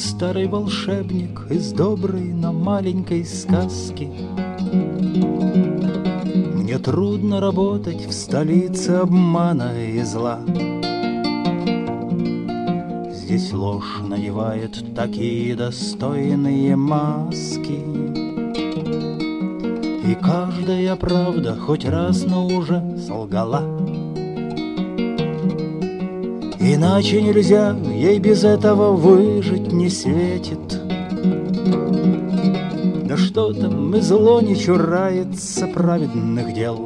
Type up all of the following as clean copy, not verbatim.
старый волшебник из доброй, но маленькой сказки. Мне трудно работать в столице обмана и зла. Здесь ложь надевает такие достойные маски, и каждая правда хоть раз, но уже солгала. Иначе нельзя, ей без этого выжить не светит. Да что там, и зло не чурается праведных дел.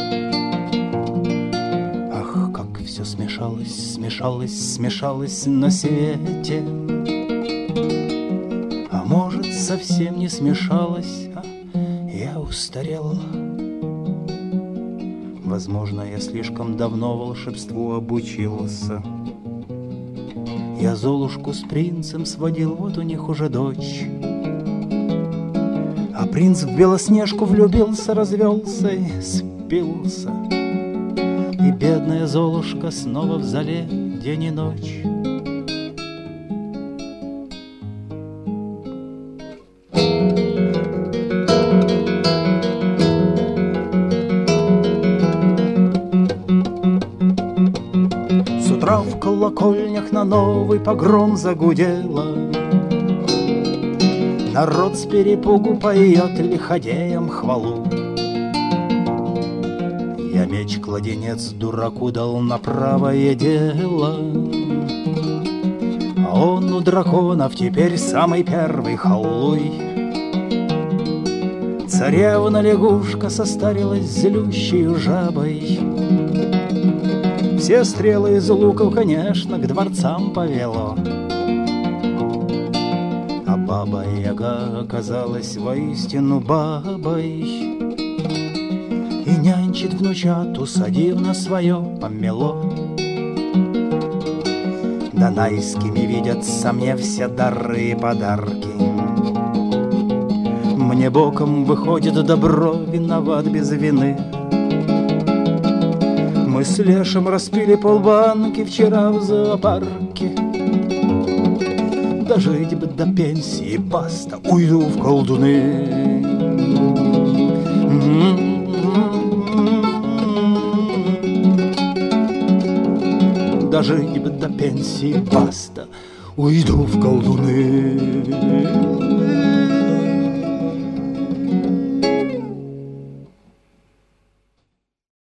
Ах, как все смешалось, смешалось, смешалось на свете. А может, совсем не смешалось, а я устарел. Возможно, я слишком давно волшебству обучился. Я Золушку с принцем сводил, вот у них уже дочь. А принц в Белоснежку влюбился, развелся и спился. И бедная Золушка снова в зале день и ночь. В колокольнях на новый погром загудело. Народ с перепугу поет лиходеям хвалу. Я меч-кладенец дураку дал на правое дело, а он у драконов теперь самый первый халуй. Царевна-лягушка состарилась злющей жабой. Все стрелы из луков, конечно, к дворцам повело. А Баба-Яга оказалась воистину бабой и нянчит внучат, усадив на свое помело. Донайскими видятся мне все дары и подарки. Мне боком выходит добро, виноват без вины. Мы с Лешем распили полбанки вчера в зоопарке. Дожить бы до пенсии, баста, уйду в колдуны. Дожить бы до пенсии, баста, уйду в колдуны.